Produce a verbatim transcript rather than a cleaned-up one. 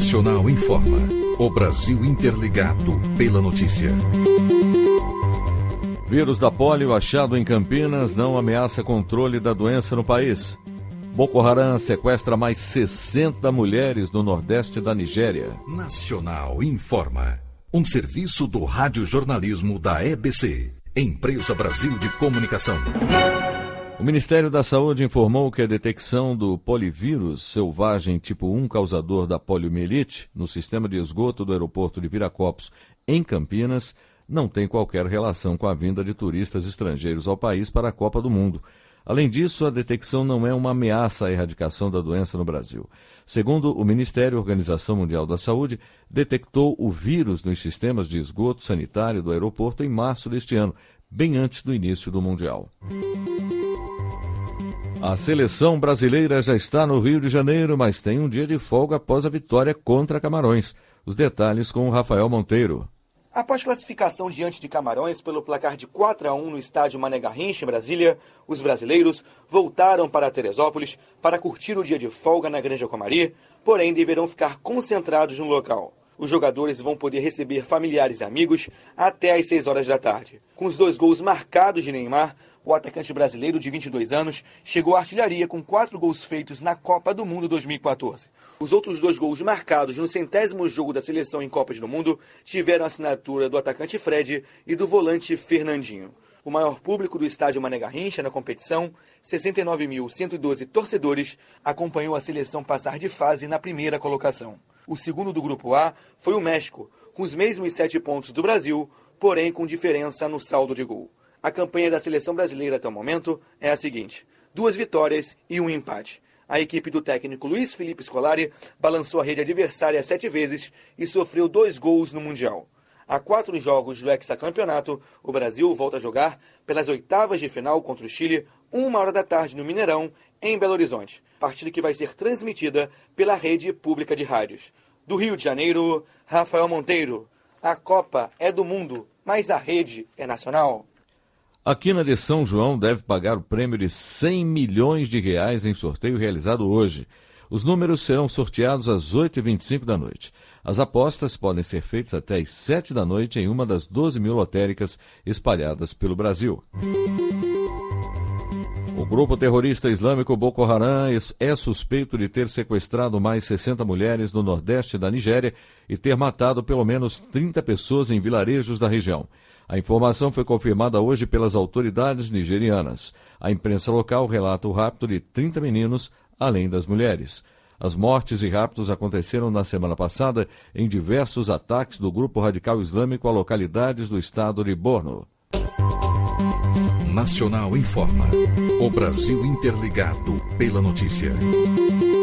Nacional informa. O Brasil interligado pela notícia. Vírus da polio achado em Campinas não ameaça controle da doença no país. Boko Haram sequestra mais sessenta mulheres no nordeste da Nigéria. Nacional informa. Um serviço do radiojornalismo da E B C, Empresa Brasil de Comunicação. O Ministério da Saúde informou que a detecção do polivírus selvagem tipo um causador da poliomielite no sistema de esgoto do aeroporto de Viracopos, em Campinas, não tem qualquer relação com a vinda de turistas estrangeiros ao país para a Copa do Mundo. Além disso, a detecção não é uma ameaça à erradicação da doença no Brasil. Segundo o Ministério, a Organização Mundial da Saúde detectou o vírus nos sistemas de esgoto sanitário do aeroporto em março deste ano, bem antes do início do Mundial. A seleção brasileira já está no Rio de Janeiro, mas tem um dia de folga após a vitória contra Camarões. Os detalhes com o Rafael Monteiro. Após classificação diante de Camarões pelo placar de quatro a um no estádio Mané Garrincha, em Brasília, os brasileiros voltaram para Teresópolis para curtir o dia de folga na Granja Comari, porém deverão ficar concentrados no local. Os jogadores vão poder receber familiares e amigos até às seis horas da tarde. Com os dois gols marcados de Neymar, o atacante brasileiro de vinte e dois anos chegou à artilharia com quatro gols feitos na Copa do Mundo dois mil e quatorze. Os outros dois gols marcados no centésimo jogo da seleção em Copas do Mundo tiveram a assinatura do atacante Fred e do volante Fernandinho. O maior público do estádio Mané Garrincha na competição, sessenta e nove mil cento e doze torcedores, acompanhou a seleção passar de fase na primeira colocação. O segundo do Grupo A foi o México, com os mesmos sete pontos do Brasil, porém com diferença no saldo de gol. A campanha da seleção brasileira até o momento é a seguinte: duas vitórias e um empate. A equipe do técnico Luiz Felipe Scolari balançou a rede adversária sete vezes e sofreu dois gols no Mundial. Há quatro jogos do hexacampeonato, o Brasil volta a jogar pelas oitavas de final contra o Chile, uma hora da tarde no Mineirão, em Belo Horizonte. Partida que vai ser transmitida pela rede pública de rádios. Do Rio de Janeiro, Rafael Monteiro. A Copa é do mundo, mas a rede é nacional. A Quina de São João deve pagar o prêmio de cem milhões de reais em sorteio realizado hoje. Os números serão sorteados às oito e vinte e cinco da noite. As apostas podem ser feitas até às sete da noite em uma das doze mil lotéricas espalhadas pelo Brasil. O grupo terrorista islâmico Boko Haram é suspeito de ter sequestrado mais sessenta mulheres no nordeste da Nigéria e ter matado pelo menos trinta pessoas em vilarejos da região. A informação foi confirmada hoje pelas autoridades nigerianas. A imprensa local relata o rapto de trinta meninos, além das mulheres. As mortes e raptos aconteceram na semana passada em diversos ataques do grupo radical islâmico a localidades do estado de Borno. Nacional informa. O Brasil interligado pela notícia.